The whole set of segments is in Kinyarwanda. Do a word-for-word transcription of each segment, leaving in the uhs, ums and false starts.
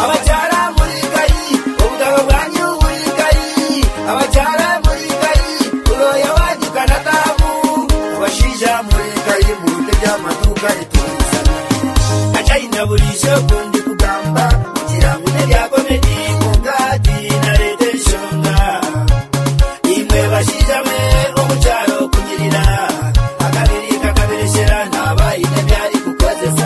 abacyara muri kayi ubugabo bwanyu buri kayi abacyara muri kayi uroya wagikana tabu abashija muri kayi mu bute by'amaduka rituzana acaina burisho kundi kugamba kugira ngo nebya komedi mugati na reteshonga imwe bashija me omucyaro kunyirira akabiri kakabirishira nabayine byari kukozesa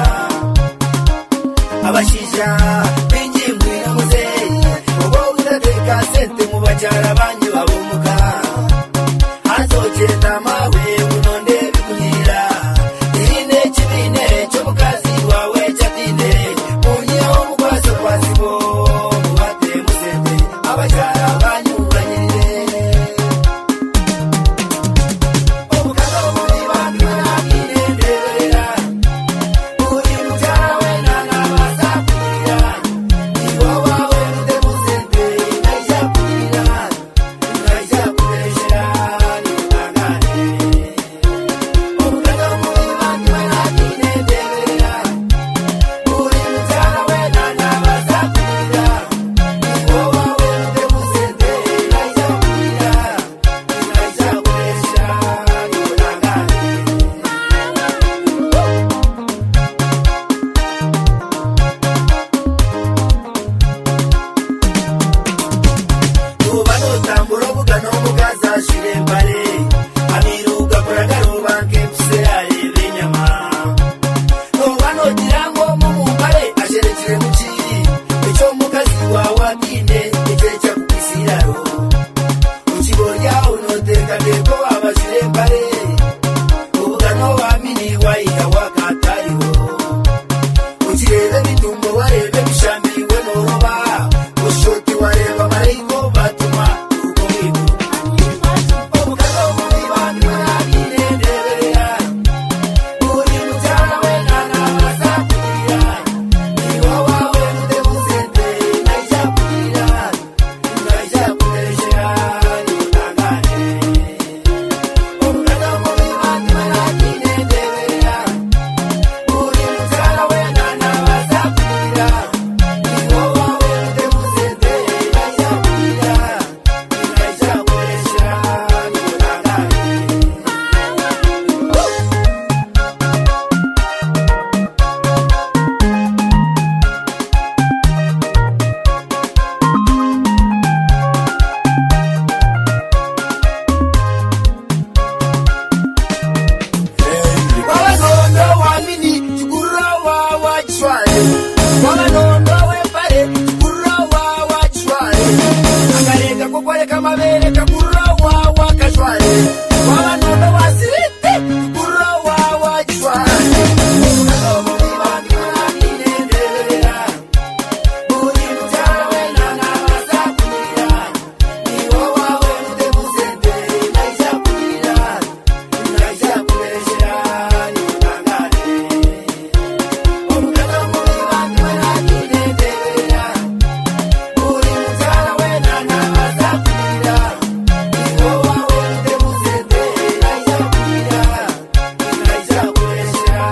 abashija b'ingimbi n'umuzeyi ubwo udateka sente mu bacyara banyu babumuka hazogenda mawe unonde bikunyira irinde kibine cyo mukazi wawe cyatinde munyeho mukwaso kwasibo mubate musente abacyara banyu banyirire obukalo muri bantu nakinenderera uri mucyara we nanabasakurira niwo wawe mute musente naija kurira naija kureshera nibangane obukalo muri bantu nakinenderera uri mucyara we nanabasakurira niwo wawe mute musente naija kurira naija kureshera Ubanotambura bugano mugaza shirembare amiruga kuragaruba nkepse arebe nyama Ubanogira ngo mumubare asherekere muki icyo mukazi wawe atinde icyecha kukisiraro ukiborya unoteka ndeko abashirembare ubugano wamini wayiga wakatariho ukirebe bitumbo warebe bishambiriwe noroba ushoti wareba mariko batuma uko bibu obukalo muri bantu nakinenderera uri mucyara we nanabasakurira niwo wawe mute musente naija kurira naija kureshera nibangane obukalo muri bantu nakinenderera uri mucyara we nanabasakurira niwo wawe mute musente naija kurira naija kureshera wabanondo wamini chikura wawachwaye wabanondo wepare chikura wawachwaye akareka kokwareka mavere kakura wawakashwaye wabanondo wasirite chikura wawachwaye obukalo muri bantu nakinenderera uri mucyara we nanabasakurira niwo wawe mute musente naija kurira naija kureshera nibangane obukalo muri bantu nakinenderera uri mucyara we nanabasakurira niwo wawe mute musente naija kurira naija kureshera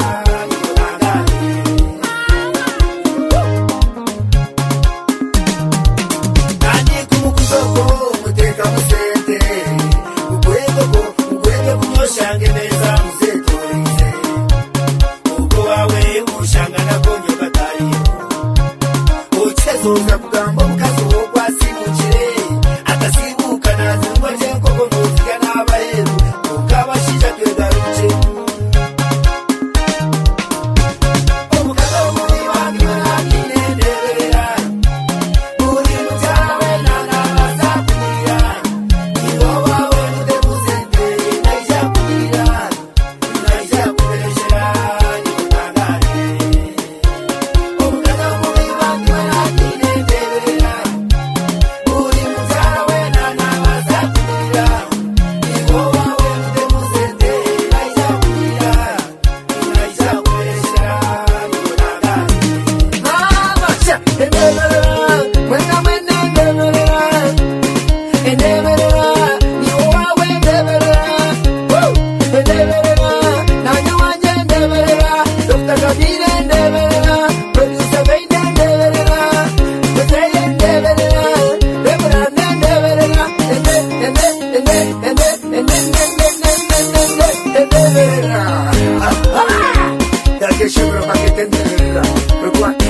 kandi kumukuzoko muteka musente ukwegoko ukwege kunyoshange neza musetorize ubwo wawe ushangana konyo katariyo ukizoza kugamba mukazi wo kwasimukire atasibuka nazingwa je koko muziga n'abaheru ukabashija twegaruke obukalo muri bantu nakinenderera uri mucyara we nanabasakurira niwo wawe mute musente naija kurira naija kureshera nibangane obukalo muri bantu nakinenderera kakitenderera kwekwa